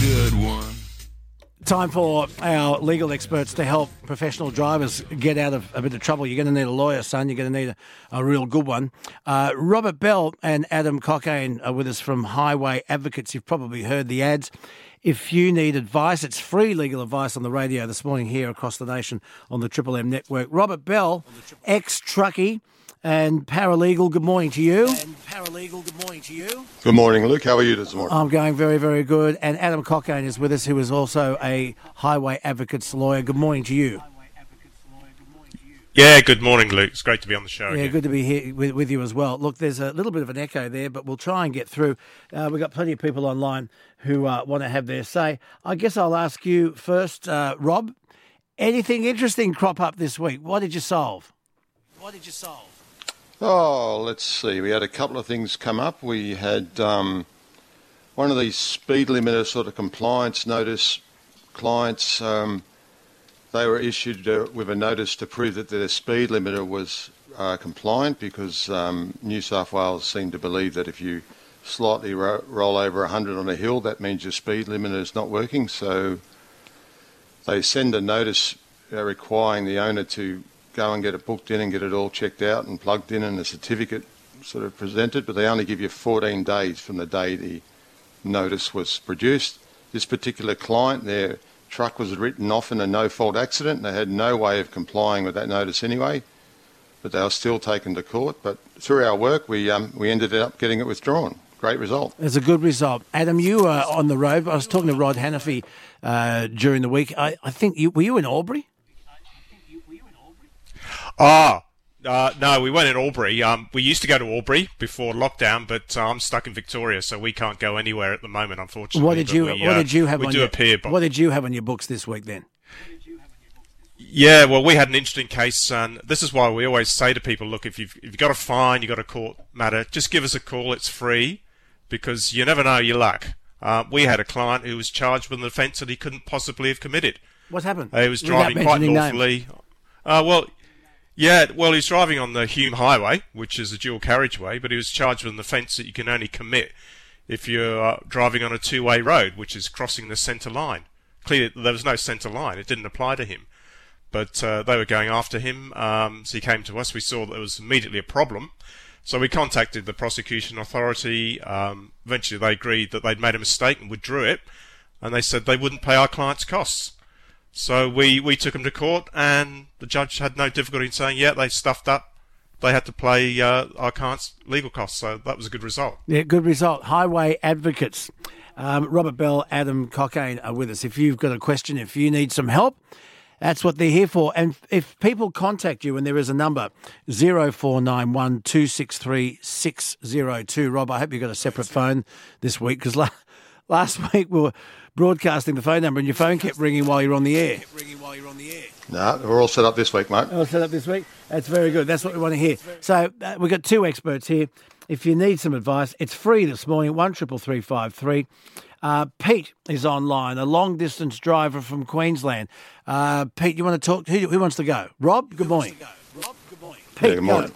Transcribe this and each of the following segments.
good one. Time for our legal experts to help professional drivers get out of a bit of trouble. You're going to need a lawyer, son. You're going to need a real good one. Robert Bell and Adam Cockayne are with us from Highway Advocates. You've probably heard the ads. If you need advice, it's free legal advice on the radio this morning here across the nation on the Triple M network. Robert Bell, ex-truckie and paralegal, good morning to you. Good morning, Luke. How are you this morning? I'm going very, very good. And Adam Cockayne is with us, who is also a Highway Advocates lawyer. Good morning to you. Yeah, good morning, Luke. It's great to be on the show Yeah, again. good to be here with you as well. Look, there's a little bit of an echo there, but we'll try and get through. We've got plenty of people online who want to have their say. I guess I'll ask you first, Rob, anything interesting crop up this week? What did you solve? Oh, let's see. We had a couple of things come up. We had one of these speed limiter sort of compliance notice clients. They were issued with a notice to prove that their speed limiter was compliant because New South Wales seemed to believe that if you slightly roll over 100 on a hill, that means your speed limiter is not working. So they send a notice requiring the owner to go and get it booked in and get it all checked out and plugged in and a certificate sort of presented, but they only give you 14 days from the day the notice was produced. This particular client, their truck was written off in a no-fault accident. They had no way of complying with that notice anyway, but they were still taken to court. But through our work, we ended up getting it withdrawn. Great result. It's a good result. Adam, you were on the road. I was talking to Rod Hannafy during the week. I think were you in Albury? No, we weren't in Albury. We used to go to Albury before lockdown, but I'm stuck in Victoria, so we can't go anywhere at the moment, unfortunately. What did you have on your books this week then? Yeah, well, we had an interesting case, and this is why we always say to people, look, if you've got a fine, you've got a court matter, just give us a call. It's free, because you never know your luck. We had a client who was charged with an offence that he couldn't possibly have committed. What happened? He was driving quite lawfully. He was driving on the Hume Highway, which is a dual carriageway, but he was charged with an offence that you can only commit if you're driving on a two-way road, which is crossing the centre line. Clearly, there was no centre line. It didn't apply to him. But they were going after him, so he came to us. We saw that there was immediately a problem. So we contacted the prosecution authority. Eventually, they agreed that they'd made a mistake and withdrew it, and they said they wouldn't pay our client's costs. So we took him to court, and the judge had no difficulty in saying, yeah, they stuffed up. They had to pay our client's legal costs, so that was a good result. Yeah, good result. Highway Advocates. Robert Bell, Adam Cockayne are with us. If you've got a question, if you need some help, that's what they're here for. And if people contact you, and there is a number, 0491 263 602. Rob, I hope you've got a separate phone this week, because last week we were broadcasting the phone number and your phone kept ringing while you're on the air. No, we're all set up this week, mate. All set up this week? That's very good. That's what we want to hear. So we've got two experts here. If you need some advice, it's free this morning, 133353. Pete is online, a long-distance driver from Queensland. Pete, you want to talk? Who wants to go? Rob, good morning. Pete, good morning.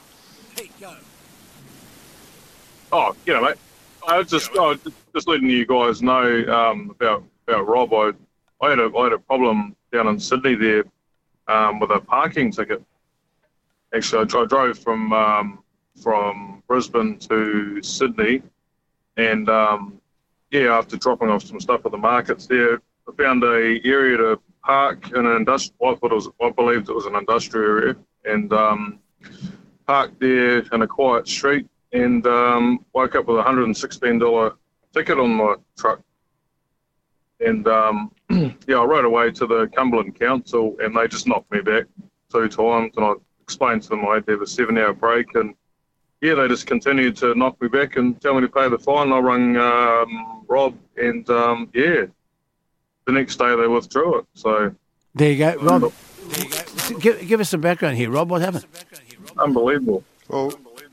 Oh, mate. I was just letting you guys know about Rob. I had a problem down in Sydney there with a parking ticket. Actually, I drove from Brisbane to Sydney, and after dropping off some stuff at the markets there, I found a area to park in an industrial. I believed it was an industrial area, and parked there in a quiet street. And woke up with a $116 ticket on my truck. And I rode away to the Cumberland Council, and they just knocked me back 2 times. And I explained to them I had to have a 7-hour break. And they just continued to knock me back and tell me to pay the fine. I rang Rob, and the next day they withdrew it. So there you go, Rob. Give us some background here, Rob. What happened? Unbelievable. Well,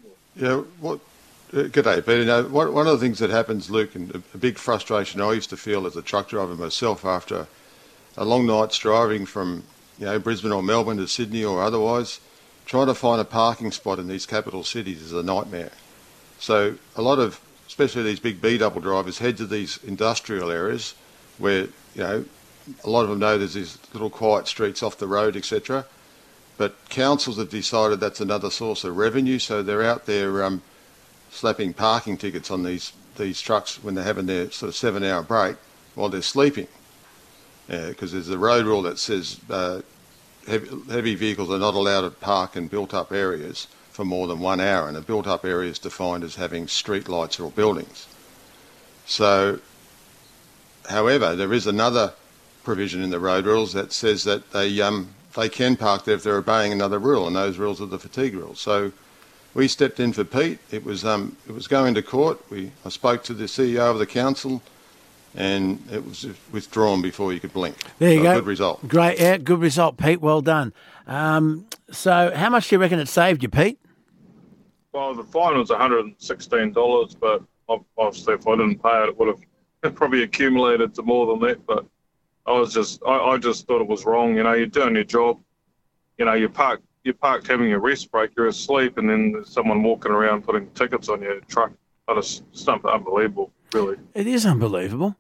g'day, Peter. One of the things that happens, Luke, and a big frustration I used to feel as a truck driver myself after a long night's driving from Brisbane or Melbourne to Sydney or otherwise, trying to find a parking spot in these capital cities is a nightmare. So a lot of, especially these big B-double drivers, head to these industrial areas where, a lot of them know there's these little quiet streets off the road, etc. But councils have decided that's another source of revenue, so they're out there slapping parking tickets on these trucks when they're having their sort of 7-hour break while they're sleeping. Because there's a road rule that says heavy vehicles are not allowed to park in built-up areas for more than 1 hour, and a built-up area is defined as having street lights or buildings. So, however, there is another provision in the road rules that says that they can park there if they're obeying another rule, and those rules are the fatigue rules. So we stepped in for Pete. It was going to court. I spoke to the CEO of the council, and it was withdrawn before you could blink. There you go. Good result. Great, yeah, good result, Pete. Well done. So how much do you reckon it saved you, Pete? Well, the fine was $116, but obviously if I didn't pay it, it would have probably accumulated to more than that. But I just thought it was wrong. You're doing your job. You parked having a rest break. You're asleep, and then there's someone walking around putting tickets on your truck. It's unbelievable, really. It is unbelievable.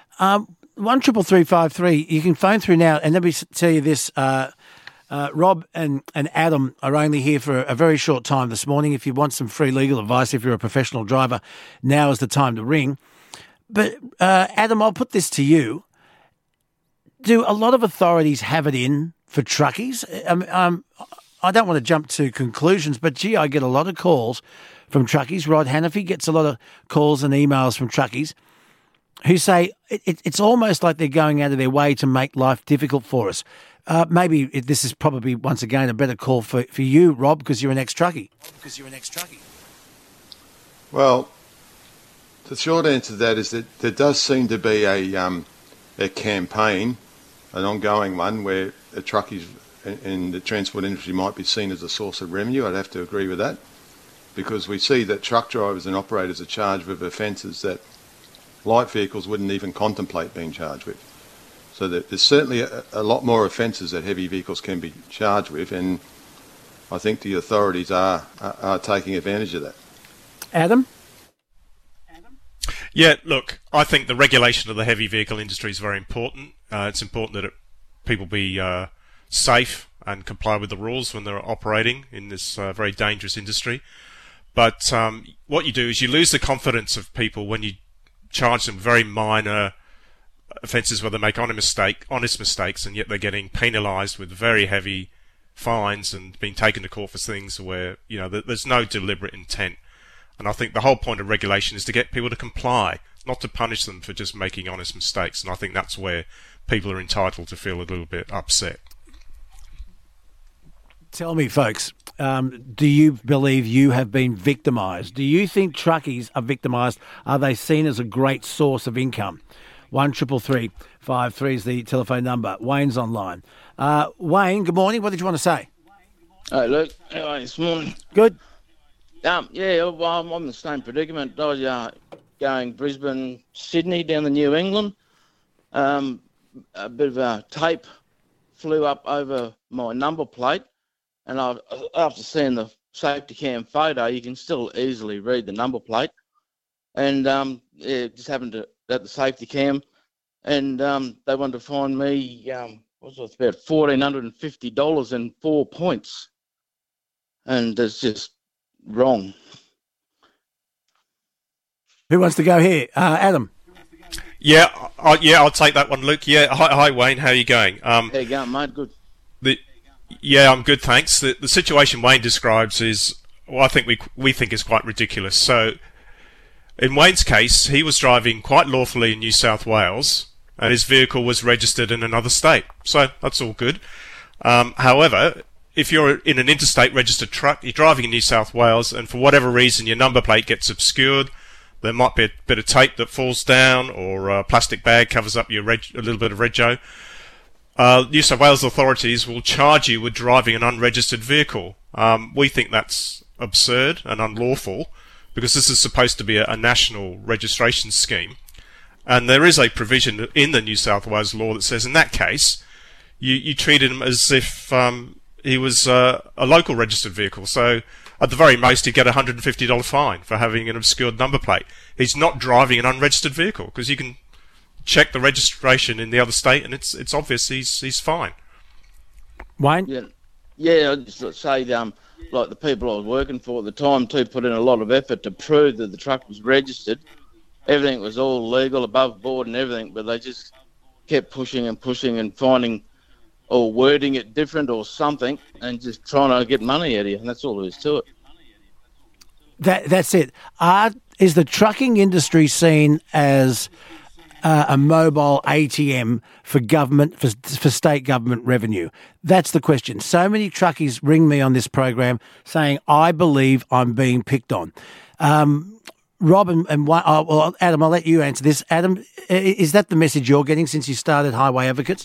133353. You can phone through now, and let me tell you this. Rob and Adam are only here for a very short time this morning. If you want some free legal advice, if you're a professional driver, now is the time to ring. But Adam, I'll put this to you. Do a lot of authorities have it in for truckies? I don't want to jump to conclusions, but gee, I get a lot of calls from truckies. Rod Hannafy gets a lot of calls and emails from truckies who say it's almost like they're going out of their way to make life difficult for us. Maybe this is probably, once again, a better call for you, Rob, because you're an ex-truckie. Well, the short answer to that is that there does seem to be a campaign, an ongoing one, where the truckies and the transport industry might be seen as a source of revenue. I'd have to agree with that, because we see that truck drivers and operators are charged with offences that light vehicles wouldn't even contemplate being charged with. So there's certainly a lot more offences that heavy vehicles can be charged with, and I think the authorities are taking advantage of that. Adam? Yeah, look, I think the regulation of the heavy vehicle industry is very important. It's important that people be safe and comply with the rules when they're operating in this very dangerous industry. But what you do is you lose the confidence of people when you charge them very minor offences where they make honest mistakes, and yet they're getting penalised with very heavy fines and being taken to court for things where there's no deliberate intent. And I think the whole point of regulation is to get people to comply, not to punish them for just making honest mistakes. And I think that's where people are entitled to feel a little bit upset. Tell me, folks, do you believe you have been victimised? Do you think truckies are victimised? Are they seen as a great source of income? 133353 is the telephone number. Wayne's online. Wayne, good morning. What did you want to say? Hey, Luke. How are you this morning? Good. Yeah, well, I'm in the same predicament. I was going Brisbane, Sydney, down to New England. A bit of a tape flew up over my number plate, and after seeing the safety cam photo, you can still easily read the number plate. And just happened to at the safety cam, and they wanted to fine me about $1,450 and 4 points, and it's just wrong. Who wants to go here? Adam. Yeah, I'll take that one, Luke. Yeah, hi Wayne, how are you going? How you going, mate? Good. Yeah, I'm good, thanks. The situation Wayne describes is, I think we think is quite ridiculous. So, in Wayne's case, he was driving quite lawfully in New South Wales, and his vehicle was registered in another state. So that's all good. However, if you're in an interstate registered truck, you're driving in New South Wales, and for whatever reason your number plate gets obscured, there might be a bit of tape that falls down, or a plastic bag covers up your a little bit of rego. New South Wales authorities will charge you with driving an unregistered vehicle. We think that's absurd and unlawful, because this is supposed to be a national registration scheme. And there is a provision in the New South Wales law that says in that case, you treated him as if he was a local registered vehicle. So at the very most, he'd get a $150 fine for having an obscured number plate. He's not driving an unregistered vehicle, because you can check the registration in the other state, and it's obvious he's fine. Wayne? Yeah, I'd just say, like the people I was working for at the time too put in a lot of effort to prove that the truck was registered. Everything was all legal, above board and everything, but they just kept pushing and finding or wording it different or something and just trying to get money out of you, and that's all there is to it. That's it. Is the trucking industry seen as a mobile ATM for government, for state government revenue? That's the question. So many truckies ring me on this program saying, I believe I'm being picked on. Rob and Adam, I'll let you answer this. Adam, is that the message you're getting since you started Highway Advocates?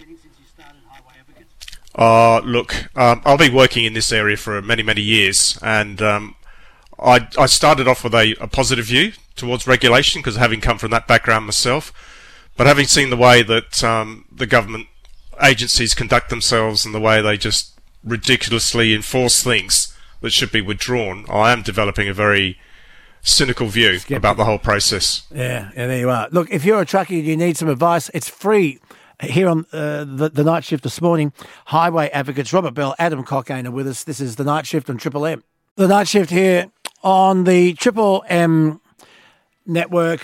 Look, I've been working in this area for many, many years, and I started off with a positive view towards regulation because having come from that background myself. But having seen the way that the government agencies conduct themselves and the way they just ridiculously enforce things that should be withdrawn, I am developing a very cynical view about the whole process. Yeah, there you are. Look, if you're a truckie and you need some advice, it's free. Here on the night shift this morning, Highway Advocates, Robert Bell, Adam Cockayne are with us. This is the night shift on Triple M. The night shift here on the Triple M network.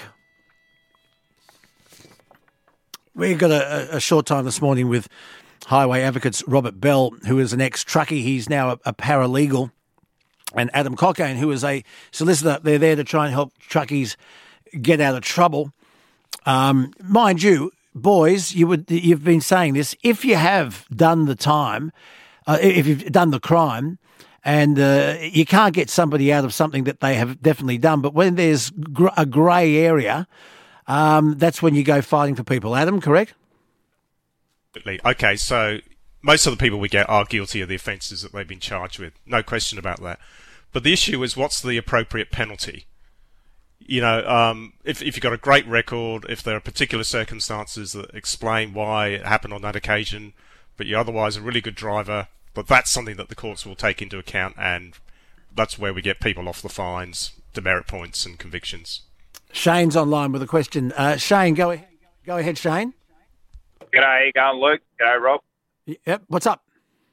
We've got a short time this morning with Highway Advocates Robert Bell, who is an ex-truckie. He's now a paralegal. And Adam Cockayne, who is a solicitor. They're there to try and help truckies get out of trouble. Mind you, boys, you've been saying this. If you have done the time, if you've done the crime, and you can't get somebody out of something that they have definitely done, but when there's a grey area, that's when you go fighting for people. Adam, correct? Okay, so most of the people we get are guilty of the offences that they've been charged with. No question about that. But the issue is, what's the appropriate penalty? You know, if you've got a great record, if there are particular circumstances that explain why it happened on that occasion, but you're otherwise a really good driver, but that's something that the courts will take into account, and that's where we get people off the fines, demerit points and convictions. Shane's online with a question. Shane, go ahead, Shane. G'day, how you going, Luke? G'day, Rob. Yep, what's up?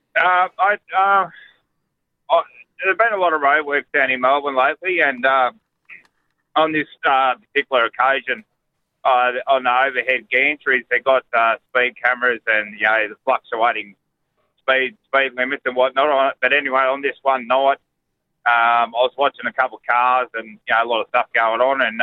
There's been a lot of road work down in Melbourne lately, and on this particular occasion, on the overhead gantries, they got speed cameras and the fluctuating speed limits and whatnot on it. But anyway, on this one night, I was watching a couple of cars and a lot of stuff going on, and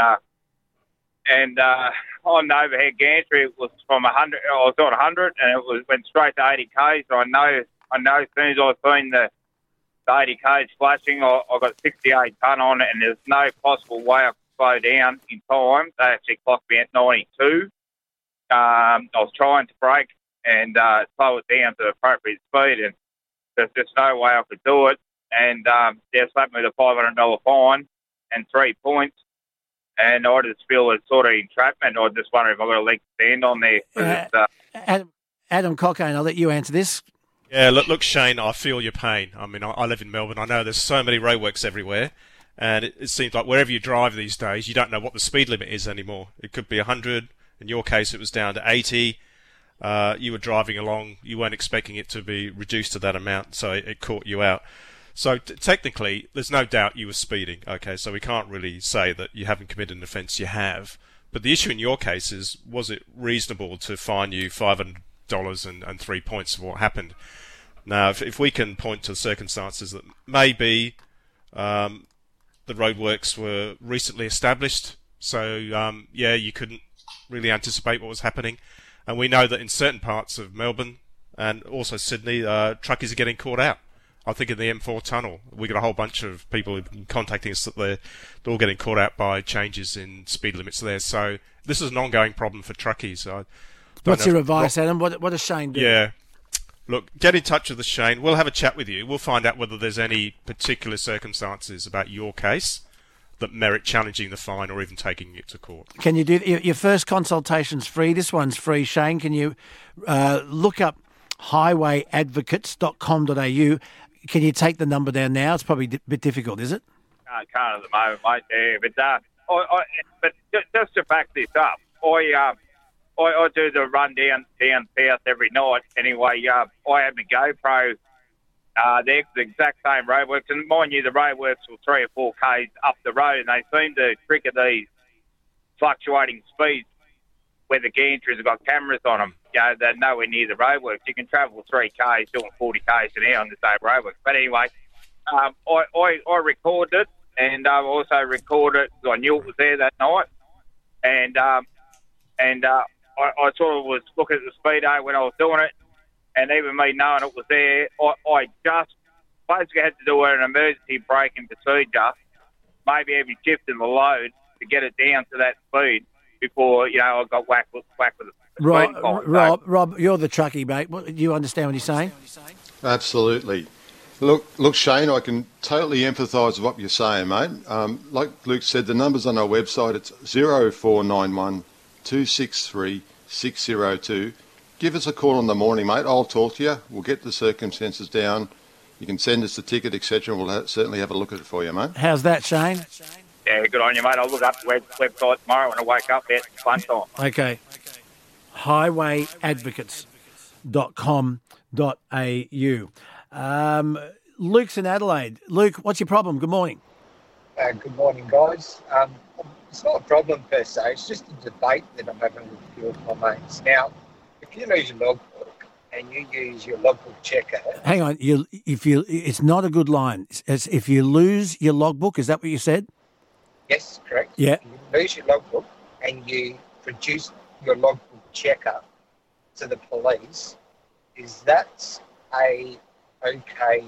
on the overhead gantry, it was from 100. I was on 100, and it went straight to 80 k's. So I know as soon as I seen the 80 k's flashing, I got 68 tonne on it, and there's no possible way I could slow down in time. They actually clocked me at 92. I was trying to brake and slow it down to the appropriate speed, and there's just no way I could do it. And they slapped me with a $500 fine and 3 points. And I just feel it's sort of entrapment. I just wonder if I've got a leg to stand on there. Adam Cockayne, I'll let you answer this. Yeah, look, Shane, I feel your pain. I mean, I live in Melbourne. I know there's so many roadworks everywhere, and it seems like wherever you drive these days, you don't know what the speed limit is anymore. It could be 100. In your case, it was down to 80. You were driving along. You weren't expecting it to be reduced to that amount, so it caught you out. So technically, there's no doubt you were speeding. Okay, so we can't really say that you haven't committed an offence. You have. But the issue in your case is, was it reasonable to fine you $500 and 3 points for what happened? Now, if we can point to circumstances that maybe the roadworks were recently established, so you couldn't really anticipate what was happening. And we know that in certain parts of Melbourne and also Sydney, truckies are getting caught out. I think in the M4 tunnel, we got a whole bunch of people who've been contacting us that they're all getting caught out by changes in speed limits there. So this is an ongoing problem for truckies. What's your advice, Adam? What does Shane do? Yeah. Look, get in touch with us, Shane. We'll have a chat with you. We'll find out whether there's any particular circumstances about your case that merit challenging the fine or even taking it to court. Can you do your first consultation's free? This one's free, Shane. Can you look up highwayadvocates.com.au? Can you take the number down now? It's probably a bit difficult, is it? I can't at the moment, mate. Yeah, but just to back this up, I do the run down south every night. Anyway, I have my GoPro there, the exact same roadworks. And mind you, the roadworks were 3 or 4 k's up the road, and they seem to trigger these fluctuating speeds where the gantries have got cameras on them. They're nowhere near the roadworks. You can travel 3 k's doing 40 k's an hour on the same roadworks. But anyway, I recorded it, and I also recorded it because I knew it was there that night. And I sort of was looking at the speedo when I was doing it, and even me knowing it was there, I just basically had to do an emergency braking procedure, maybe even shifting the load to get it down to that speed before, I got whacked with the Rob, you're the truckie, mate. Do you understand what he's saying? Absolutely. Look, Shane, I can totally empathise with what you're saying, mate. Like Luke said, the number's on our website. It's 0491 263 602. Give us a call in the morning, mate. I'll talk to you. We'll get the circumstances down. You can send us the ticket, etc. We'll certainly have a look at it for you, mate. How's that, Shane? Yeah, good on you, mate. I'll look up the website tomorrow when I wake up at lunchtime. Okay. highwayadvocates.com.au. Luke's in Adelaide. Luke, what's your problem? Good morning. Good morning, guys. It's not a problem per se. It's just a debate that I'm having with a few of my mates. Now, if you lose your logbook and you use your logbook checker... Hang on. It's not a good line. It's if you lose your logbook, is that what you said? Yes, correct. Yeah. If you lose your logbook and you produce your logbook checker to the police, is that a okay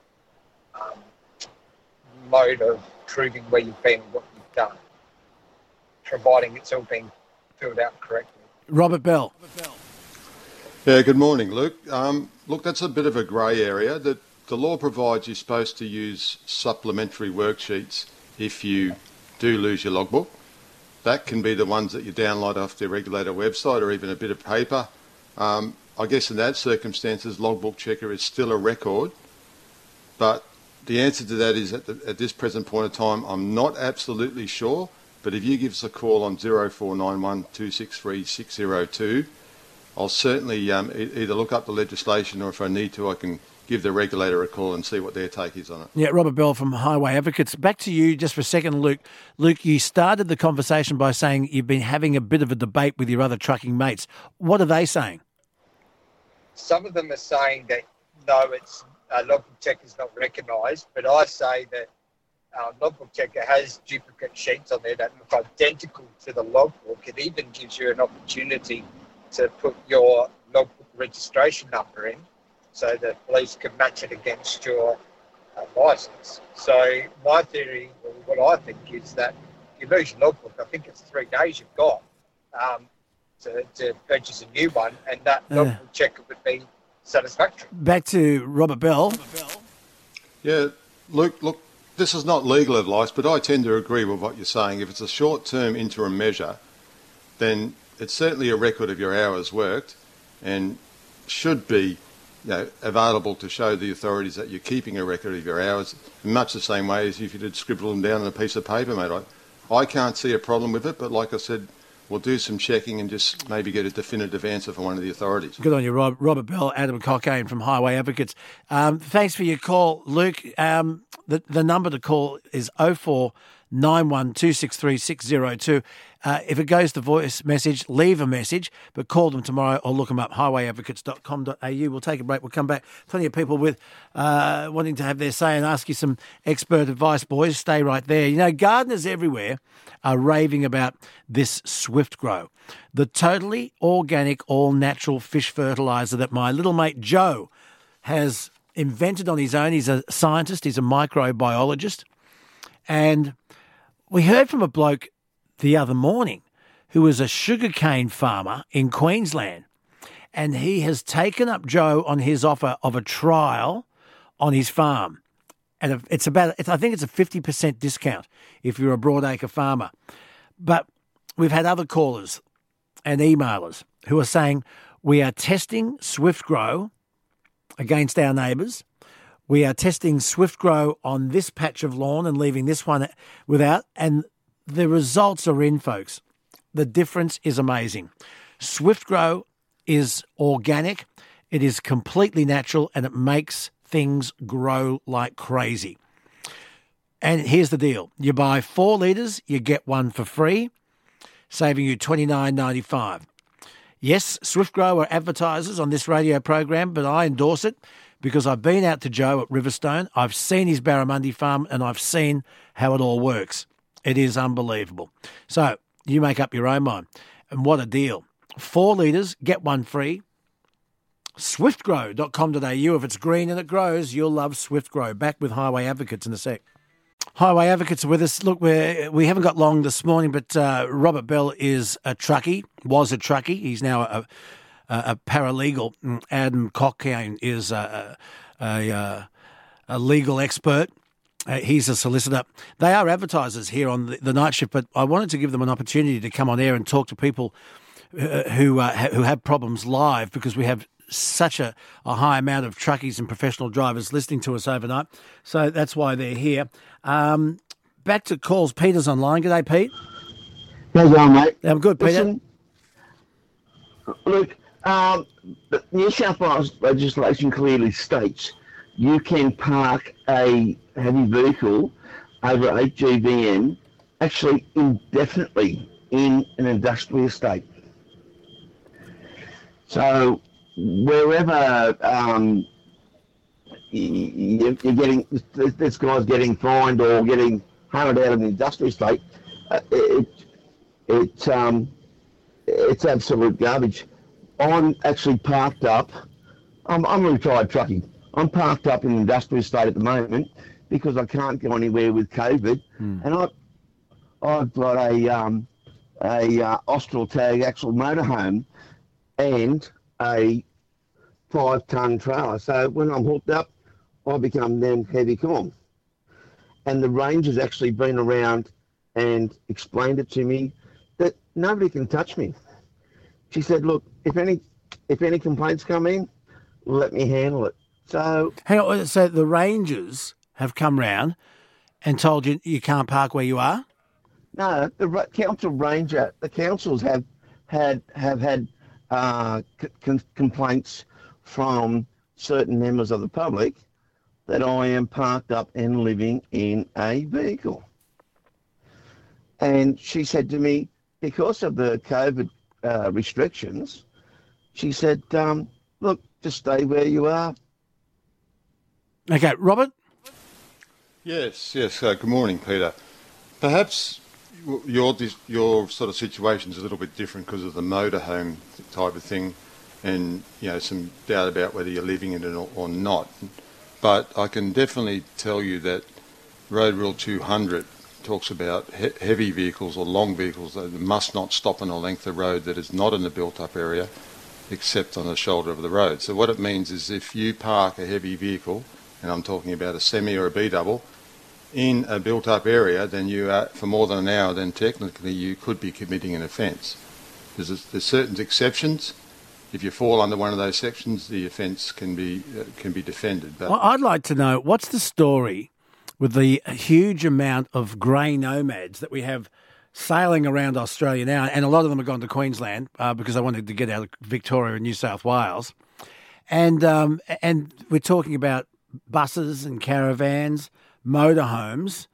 mode of proving where you've been and what you've done, providing it's all been filled out correctly? Robert Bell. Yeah, good morning, Luke. Look, that's a bit of a grey area. The law provides you're supposed to use supplementary worksheets if you do lose your logbook. That can be the ones that you download off the regulator website or even a bit of paper. I guess in that circumstances, logbook checker is still a record. But the answer to that is at this present point in time, I'm not absolutely sure. But if you give us a call on 0491 263 602, I'll certainly either look up the legislation or if I need to, I can give the regulator a call and see what their take is on it. Yeah, Robert Bell from Highway Advocates. Back to you just for a second, Luke. Luke, you started the conversation by saying you've been having a bit of a debate with your other trucking mates. What are they saying? Some of them are saying that, no, it's logbook checker is not recognised, but I say that logbook checker has duplicate sheets on there that look identical to the logbook. It even gives you an opportunity to put your logbook registration number in, so the police can match it against your licence. So my theory, or what I think, is that if you lose your logbook, I think it's 3 days you've got to purchase a new one, and that logbook checker would be satisfactory. Back to Robert Bell. Yeah, Luke, look, this is not legal advice, but I tend to agree with what you're saying. If it's a short-term interim measure, then it's certainly a record of your hours worked and should be available to show the authorities that you're keeping a record of your hours in much the same way as if you did scribble them down on a piece of paper, mate. I can't see a problem with it, but like I said, we'll do some checking and just maybe get a definitive answer from one of the authorities. Good on you, Robert Bell, Adam Cockayne from Highway Advocates. Thanks for your call, Luke. The number to call is 0491 263 602. If it goes to voice message, leave a message, but call them tomorrow or look them up, highwayadvocates.com.au. We'll take a break. We'll come back. Plenty of people with wanting to have their say and ask you some expert advice, boys. Stay right there. Gardeners everywhere are raving about this Swift Grow, the totally organic, all-natural fish fertiliser that my little mate Joe has invented on his own. He's a scientist. He's a microbiologist. And we heard from a bloke the other morning who was a sugarcane farmer in Queensland, and he has taken up Joe on his offer of a trial on his farm. And I think it's a 50% discount if you're a broadacre farmer. But we've had other callers and emailers who are saying we are testing Swift Grow against our neighbours. We are testing Swift Grow on this patch of lawn and leaving this one without, and the results are in, folks. The difference is amazing. SwiftGrow is organic, it is completely natural, and it makes things grow like crazy. And here's the deal. You buy 4 litres, you get one for free, saving you $29.95. Yes, SwiftGrow are advertisers on this radio program, but I endorse it because I've been out to Joe at Riverstone, I've seen his Barramundi farm, and I've seen how it all works. It is unbelievable. So you make up your own mind. And what a deal. 4 litres, get one free. Swiftgrow.com.au. If it's green and it grows, you'll love SwiftGrow. Back with Highway Advocates in a sec. Highway Advocates are with us. Look, we haven't got long this morning, but Robert Bell is a truckie, was a truckie. He's now a paralegal. Adam Cockayne is a legal expert. He's a solicitor. They are advertisers here on the night shift, but I wanted to give them an opportunity to come on air and talk to people who have problems live, because we have such a high amount of truckies and professional drivers listening to us overnight. So that's why they're here. Back to calls. Peter's online. G'day, Pete. How's it going, mate? I'm good, Peter. Look, the New South Wales legislation clearly states you can park a heavy vehicle over 8 GVM actually indefinitely in an industrial estate. So wherever you're getting, this guy's getting fined or getting hunted out of an industrial estate, it's absolute garbage. I'm actually parked up. I'm a retired truckie. I'm parked up in an industrial estate at the moment because I can't go anywhere with COVID, and I've got a Austral Tag axle motorhome and a 5-ton trailer. So when I'm hooked up, I become then heavy com. And the ranger's actually been around and explained it to me that nobody can touch me. She said, look, if any complaints come in, let me handle it. So hang on, so the rangers have come round and told you you can't park where you are? No, the council ranger, the councils have had complaints from certain members of the public that I am parked up and living in a vehicle. And she said to me, because of the COVID restrictions, she said, look, just stay where you are. Okay, Robert? Yes. Good morning, Peter. Perhaps your sort of situation is a little bit different because of the motorhome type of thing, and some doubt about whether you're living in it or not. But I can definitely tell you that Road Rule 200 talks about heavy vehicles or long vehicles that must not stop on a length of road that is not in a built-up area, except on the shoulder of the road. So what it means is if you park a heavy vehicle, and I'm talking about a semi or a B-double, in a built-up area, then you are, for more than an hour, then technically you could be committing an offence. There's certain exceptions. If you fall under one of those sections, the offence can be defended. But I'd like to know, what's the story with the huge amount of grey nomads that we have sailing around Australia now, and a lot of them have gone to Queensland because they wanted to get out of Victoria and New South Wales, and we're talking about buses and caravans, motorhomes,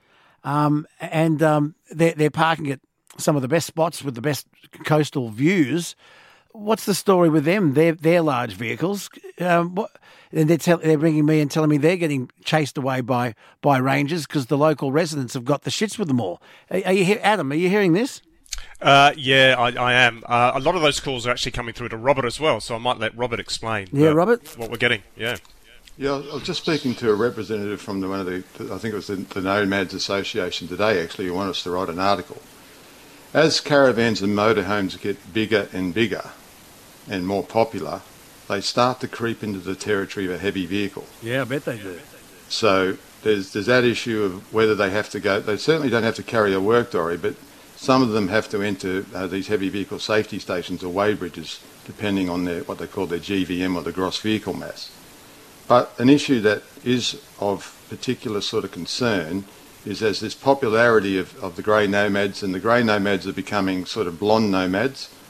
and they're parking at some of the best spots with the best coastal views. What's the story with them? They're large vehicles. And they're ringing me and telling me they're getting chased away by rangers because the local residents have got the shits with them all. Are you here, Adam? Are you hearing this? Yeah, I am. A lot of those calls are actually coming through to Robert as well, so I might let Robert explain. Yeah, Robert, what we're getting. Yeah. Yeah, I was just speaking to a representative from one of the, I think it was the Nomads Association today, actually, who wanted us to write an article. As caravans and motorhomes get bigger and bigger and more popular, they start to creep into the territory of a heavy vehicle. Yeah, I bet they do. So there's that issue of whether they have to go. They certainly don't have to carry a work diary, but some of them have to enter these heavy vehicle safety stations or weighbridges, depending on what they call their GVM or the gross vehicle mass. But an issue that is of particular sort of concern is there's this popularity of the grey nomads, and the grey nomads are becoming sort of blonde nomads,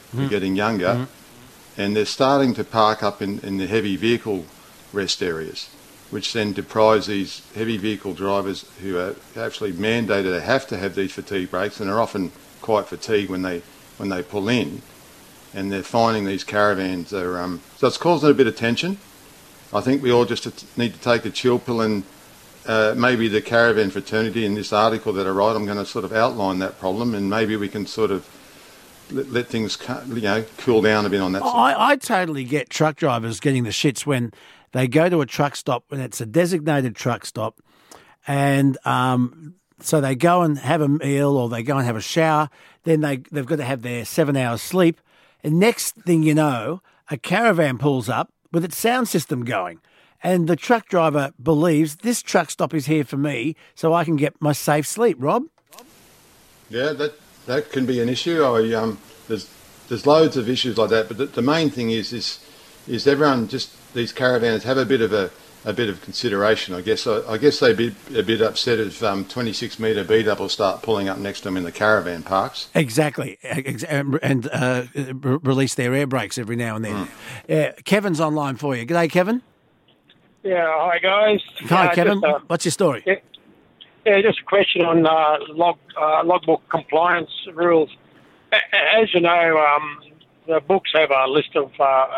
are getting younger, and they're starting to park up in the heavy vehicle rest areas, which then deprives these heavy vehicle drivers who are actually mandated to have these fatigue breaks and are often quite fatigued when they pull in, and they're finding these caravans are so it's causing a bit of tension. I think we all just need to take a chill pill, and maybe the caravan fraternity in this article that I write, I'm going to sort of outline that problem, and maybe we can sort of let things cool down a bit on that. I totally get truck drivers getting the shits when they go to a truck stop when it's a designated truck stop, and so they go and have a meal or they go and have a shower. Then they've got to have their 7 hours sleep, and next thing you know, a caravan pulls up with its sound system going. And the truck driver believes this truck stop is here for me so I can get my safe sleep. Rob? Yeah, that can be an issue. There's loads of issues like that, but the main thing is everyone, just these caravans have a bit of consideration. I guess they'd be a bit upset if 26 metre beat-up will start pulling up next to them in the caravan parks. Exactly, and release their air brakes every now and then. Kevin's online for you. G'day, Kevin. Yeah, hi guys. Hi, Kevin. What's your story? Yeah, just a question on logbook compliance rules. As you know, the books have a list of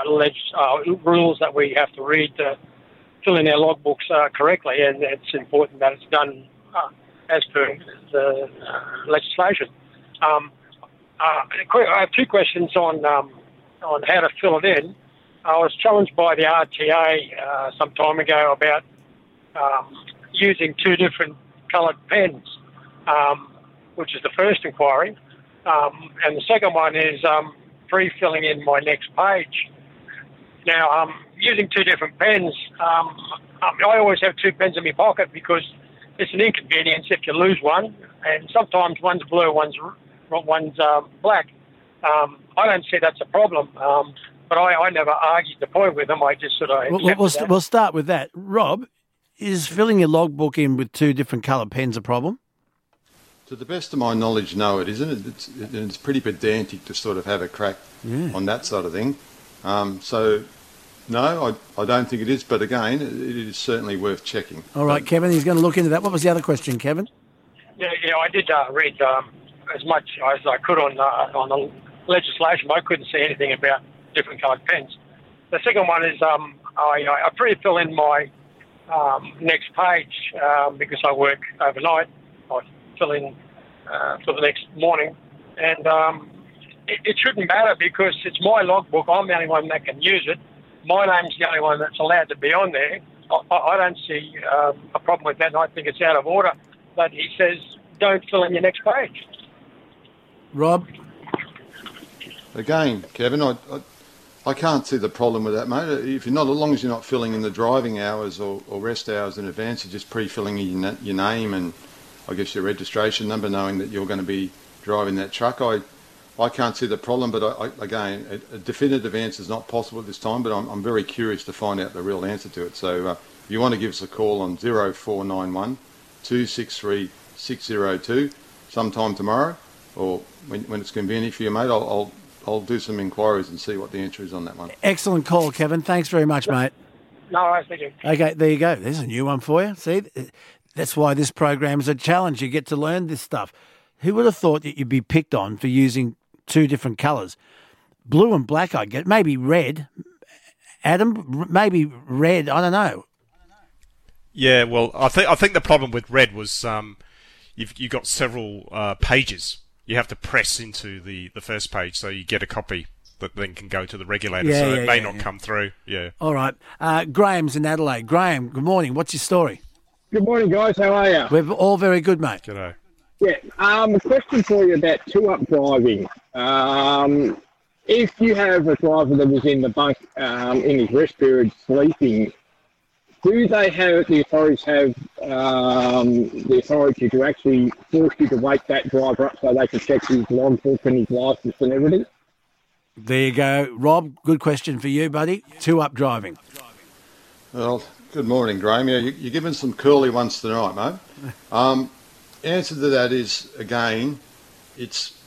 rules that we have to read to fill in our logbooks correctly, and it's important that it's done as per the legislation. I have two questions on how to fill it in. I was challenged by the RTA some time ago about using two different coloured pens, which is the first inquiry. And the second one is pre-filling in my next page. Now, using two different pens, I always have two pens in my pocket because it's an inconvenience if you lose one, and sometimes one's blue, one's black. I don't see that's a problem. But I never argued the point with them. I just sort of We'll start with that. Rob, is filling your logbook in with two different coloured pens a problem? To the best of my knowledge, no, it isn't. It's pretty pedantic to sort of have a crack on that sort of thing. So, no, I don't think it is. But again, it is certainly worth checking. All right, Kevin, he's going to look into that. What was the other question, Kevin? Yeah, I did read as much as I could on the legislation. I couldn't see anything about different coloured pens. The second one is I pre-fill in my next page because I work overnight. I fill in for the next morning, and it shouldn't matter because it's my logbook. I'm the only one that can use it. My name's the only one that's allowed to be on there. I don't see a problem with that, and I think it's out of order. But he says, don't fill in your next page. Rob? Again, Kevin, I can't see the problem with that, mate. If you're not, as long as you're not filling in the driving hours or rest hours in advance, you're just pre-filling in your name and I guess your registration number, knowing that you're going to be driving that truck. I can't see the problem, but again, a definitive answer is not possible at this time, but I'm very curious to find out the real answer to it. So if you want to give us a call on 0491 263 602 sometime tomorrow, or when it's convenient for you, mate, I'll do some inquiries and see what the answer is on that one. Excellent call, Kevin. Thanks very much, mate. No, thank you. Okay, there you go. There's a new one for you. See, that's why this program's a challenge. You get to learn this stuff. Who would have thought that you'd be picked on for using two different colours? Blue and black, I get. Maybe red. Adam, maybe red. I don't know. Yeah, well, I think the problem with red was you've got several pages. You have to press into the first page so you get a copy that then can go to the regulator. It may not come through. Yeah. All right. Graham's in Adelaide. Graham, good morning. What's your story? Good morning, guys. How are you? We're all very good, mate. G'day. Yeah. A question for you about two-up driving. If you have a driver that was in the bunk in his rest period sleeping, do they have, the authorities have the authority to actually force you to wake that driver up so they can check his logbook and his licence and everything? There you go. Rob, good question for you, buddy. Two-up driving. Well, good morning, Graham. Yeah, you're giving some curly ones tonight, mate. Answer to that is, again, it's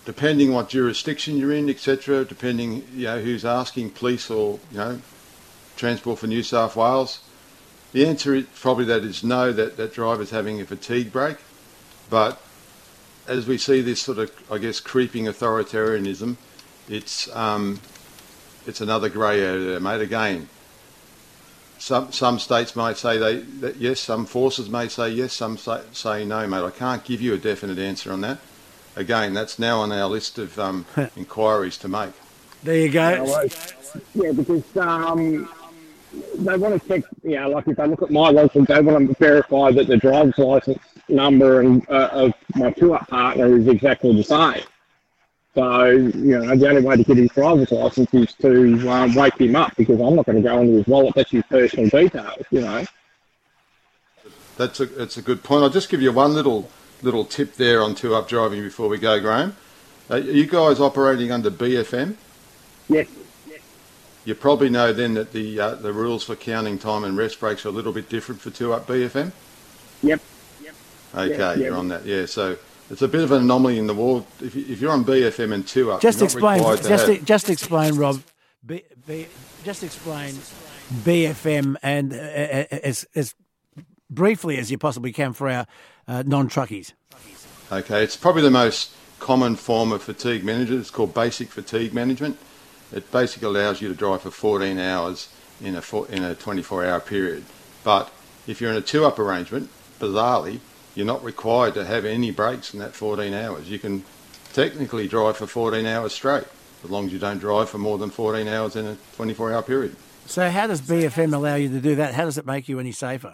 depending what jurisdiction you're in, etc., depending who's asking, police or Transport for New South Wales, the answer is probably that driver's having a fatigue break. But as we see this sort of, I guess, creeping authoritarianism, it's another grey area there, mate. Again, some states might say that yes, some forces may say yes, some say no, mate. I can't give you a definite answer on that. Again, that's now on our list of inquiries to make. There you go. Yeah, because they want to check, like if they look at my license, they want to verify that the driver's license number and of my tour partner is exactly the same. So, the only way to get his driver's license is to wake him up, because I'm not going to go into his wallet. That's his personal details, That's a good point. I'll just give you one little tip there on 2Up driving before we go, Graham. Are you guys operating under BFM? Yes. You probably know then that the rules for counting time and rest breaks are a little bit different for 2Up BFM? Yep. Okay, yep. You're on that. Yeah, so it's a bit of an anomaly in the world. If you're on BFM and 2Up, just you're not required to have... Just explain, Rob. Just explain BFM and as briefly as you possibly can for our non-truckies. Okay, it's probably the most common form of fatigue management. It's called basic fatigue management. It basically allows you to drive for 14 hours in a 24-hour period. But if you're in a 2Up arrangement, bizarrely, you're not required to have any breaks in that 14 hours. You can technically drive for 14 hours straight, as long as you don't drive for more than 14 hours in a 24-hour period. So how does BFM allow you to do that? How does it make you any safer?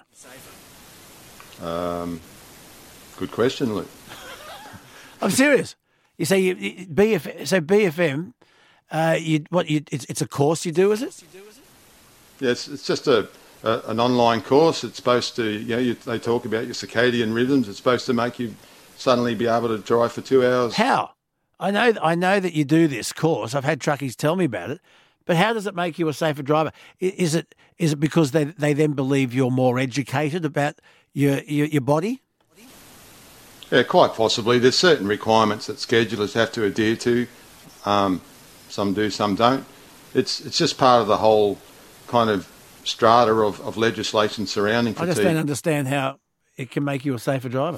Good question, Luke. I'm serious. You say BFM. It's a course you do, is it? Yes, it's just an online course. It's supposed to, they talk about your circadian rhythms. It's supposed to make you suddenly be able to drive for 2 hours. How? I know that you do this course. I've had truckies tell me about it. But how does it make you a safer driver? Is it because they then believe you're more educated about your body? Yeah, quite possibly. There's certain requirements that schedulers have to adhere to. Some do, some don't. It's just part of the whole kind of strata of legislation surrounding fatigue. I just don't understand how it can make you a safer driver.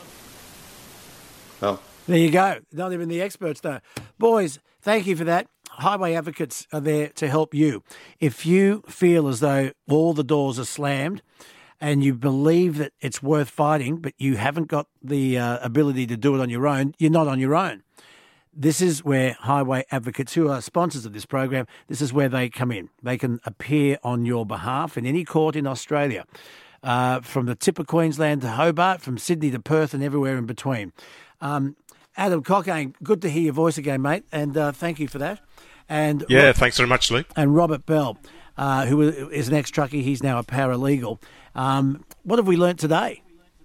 Well, there you go. Not even the experts know. Boys, thank you for that. Highway Advocates are there to help you. If you feel as though all the doors are slammed and you believe that it's worth fighting, but you haven't got the ability to do it on your own, you're not on your own. This is where Highway Advocates, who are sponsors of this program, this is where they come in. They can appear on your behalf in any court in Australia, from the tip of Queensland to Hobart, from Sydney to Perth and everywhere in between. Adam Cockayne, good to hear your voice again, mate, and thank you for that. And thanks very much, Luke. And Robert Bell, who is an ex-truckie, he's now a paralegal. What have we learnt today?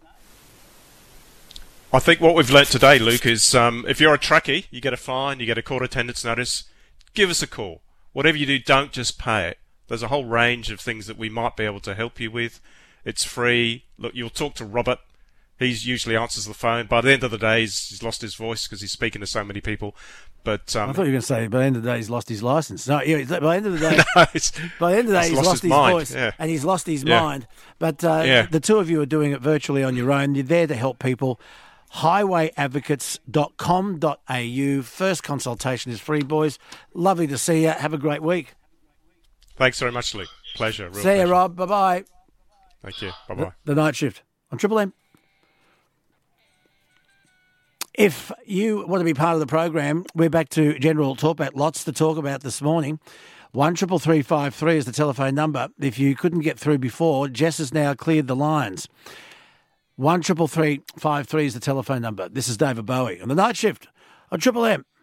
I think what we've learnt today, Luke, is if you're a truckie, you get a fine, you get a court attendance notice, give us a call. Whatever you do, don't just pay it. There's a whole range of things that we might be able to help you with. It's free. Look, you'll talk to Robert. He usually answers the phone. By the end of the day, he's lost his voice because he's speaking to so many people. But I thought you were going to say by the end of the day he's lost his license. No, yeah, by the end of the day, by the end of the day he's lost his voice and he's lost his mind. But the two of you are doing it virtually on your own. You're there to help people. Highwayadvocates.com.au. First consultation is free, boys. Lovely to see you. Have a great week. Thanks very much, Luke. Pleasure. See you, Rob. Bye-bye. Thank you. Bye-bye. The Night Shift on Triple M. If you want to be part of the program, we're back to General Talkback. Lots to talk about this morning. 133353 is the telephone number. If you couldn't get through before, Jess has now cleared the lines. 133353 is the telephone number. This is David Bowie on The Night Shift on Triple M.